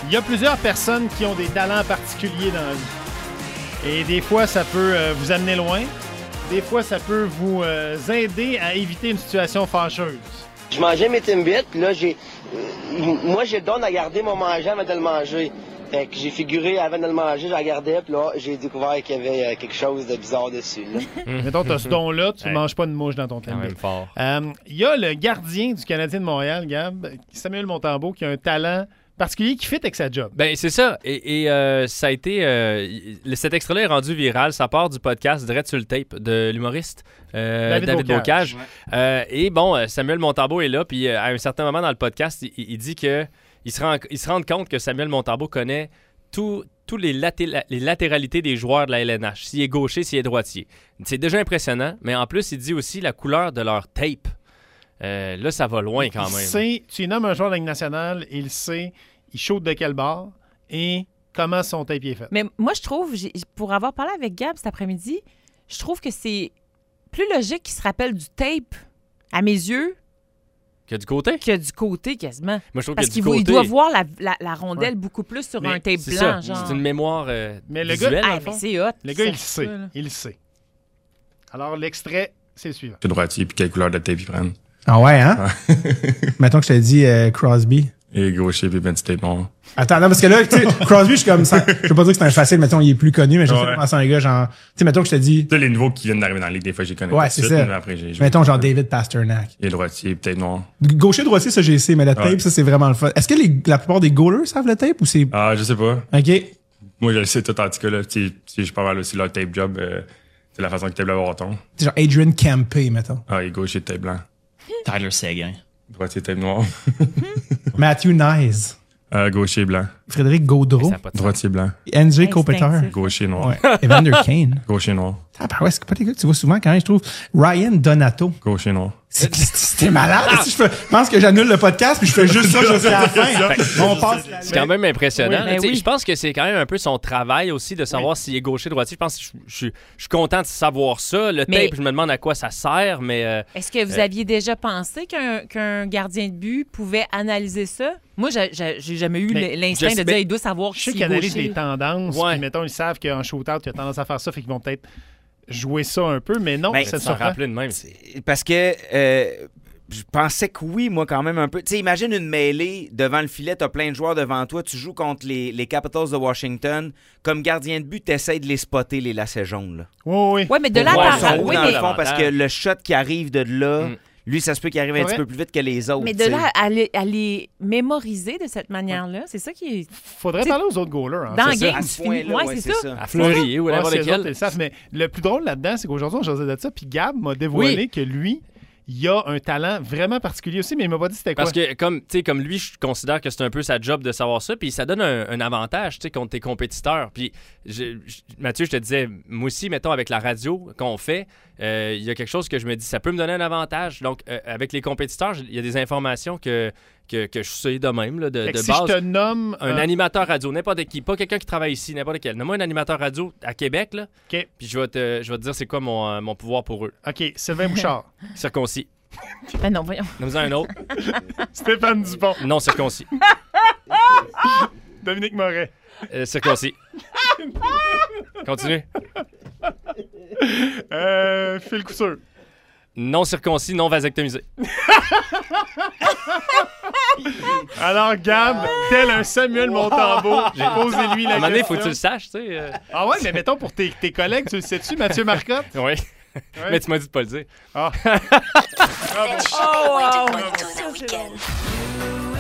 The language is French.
Il y a plusieurs personnes qui ont des talents particuliers dans la vie. Et des fois, ça peut vous amener loin. Des fois, ça peut vous aider à éviter une situation fâcheuse. Je mangeais mes Timbits, puis là, moi, j'ai le don de garder mon manger avant de le manger. Fait que j'ai figuré avant de le manger, je la regardais, puis là, j'ai découvert qu'il y avait quelque chose de bizarre dessus. Mettons, tu as ce don-là, tu ne manges pas de mouche dans ton Timbit. Il y a le gardien du Canadien de Montréal, Gab, Samuel Montembeault, qui a un talent particulier qui fit avec sa job. Ben c'est ça. Et ça a été... cet extrait-là est rendu viral. Ça part du podcast Direct sur le tape de l'humoriste David Bocage. Ouais. Et bon, Samuel Montembeault est là. Puis à un certain moment dans le podcast, il dit que il se rend compte que Samuel Montembeault connaît tous les latéralités des joueurs de la LNH. S'il est gaucher, s'il est droitier. C'est déjà impressionnant. Mais en plus, il dit aussi la couleur de leur tape. Là, ça va loin quand même. Tu nommes un joueur de la Ligue nationale, il sait, il shoot de quel bord et comment son tape est fait. Mais moi, je trouve, pour avoir parlé avec Gab cet après-midi, je trouve que c'est plus logique qu'il se rappelle du tape, à mes yeux, que du côté? Que du côté, quasiment. Moi, je trouve parce que qu'il doit voir la rondelle beaucoup plus sur un tape blanc. Genre. C'est une mémoire mais le visuelle. Mais c'est hot. Le gars, il le sait. Il le sait. Alors, l'extrait, c'est le suivant. C'est droitier, puis quelle couleur de tape ils prennent. Ah ouais, hein? Mettons que je te dis Crosby. Et gaucher, puis ben, tape noir. Attends, non, parce que là, tu sais, Crosby, je suis comme ça. Je veux pas dire que c'est un facile, mettons, il est plus connu, mais je sais comment c'est un gars, genre, tu sais, mettons que je te dis. Tu sais, les nouveaux qui viennent d'arriver dans la ligue, des fois, j'ai connais. Ouais, c'est ça. Après, mettons, genre David Pasternak. Et droitier, peut-être noir. Gaucher, droitier, ça, j'ai essayé, mais le tape, ça, c'est vraiment le fun. Est-ce que la plupart des goalers savent le tape ou c'est. Ah, je sais pas. OK. Moi, je le sais tout, en tout cas, là. Si je peux avoir aussi leur tape job, c'est la façon que tape le bâton. C'est genre Adrian Campé, mettons. Ah, et gaucher, tape blanc. Tyler Seguin. Droitier, tape noir. Matthew Nyes. Gaucher, blanc. Frédéric Gaudreau. Droitier, blanc. NJ Kopitar. Gaucher, noir. Ouais. Evander Kane. Gaucher, noir. Ah, ben ouais, c'est pas des gars que tu vois souvent quand même, je trouve. Ryan Donato. Gaucher, noir. C'était malade. Je pense que j'annule le podcast puis je fais juste ça jusqu'à la fin. C'est quand même impressionnant. Oui. Je pense que c'est quand même un peu son travail aussi de savoir s'il est gaucher, droitier. Je pense que je suis content de savoir ça. Le tape, je me demande à quoi ça sert, mais... Est-ce que vous aviez déjà pensé qu'un gardien de but pouvait analyser ça? Moi, j'ai jamais eu l'instinct de dire il doit savoir s'il est gaucher. Je sais qu'ils analysent les tendances. Puis, mettons, ils savent qu'en shootout, il a tendance à faire ça, fait qu'ils vont peut-être jouer ça un peu, mais non, ça se rappelle de même. Parce que je pensais que oui, moi, quand même un peu. Tu sais, imagine une mêlée devant le filet, t'as plein de joueurs devant toi, tu joues contre les Capitals de Washington. Comme gardien de but, t'essayes de les spotter, les lacets jaunes. Là. Oui. Oui, mais de là à dans le fond, parce que le shot qui arrive de là... Lui, ça se peut qu'il arrive un petit peu plus vite que les autres. Mais de là à les mémoriser de cette manière-là, c'est ça qui est... Faudrait parler aux autres goalers. Dans le game, c'est ça. À Fleury ou n'importe lequel. Mais le plus drôle là-dedans, c'est qu'aujourd'hui, on jasait de ça, puis Gab m'a dévoilé que lui, il a un talent vraiment particulier aussi, mais il m'a pas dit c'était quoi. Parce que comme lui, je considère que c'est un peu sa job de savoir ça, puis ça donne un avantage contre tes compétiteurs. Puis Mathieu, je te disais, moi aussi, mettons, avec la radio qu'on fait, il y a quelque chose que je me dis, ça peut me donner un avantage. Donc, avec les compétiteurs, il y a des informations que je sais de même, là, de si base. Je te nomme un animateur radio, n'importe qui, pas quelqu'un qui travaille ici, n'importe quel. Nomme-moi un animateur radio à Québec, là. OK. Puis je vais te dire c'est quoi mon pouvoir pour eux. OK, Sylvain Bouchard. Circoncis. Ben non, voyons. Nomme-en un autre. Stéphane Dupont. Non, circoncis. Dominique Moret. Circoncis. Continue. Phil Couture. Non circoncis, non vasectomisé. Alors, Gab, tel un Samuel Montembeault, j'ai posé lui la question. À un moment donné, il faut que tu le saches, tu sais. Ah ouais, mais mettons pour tes collègues, tu le sais-tu, Mathieu Marcotte? Oui. Mais tu m'as dit de pas le dire. Ah. Oh, wow.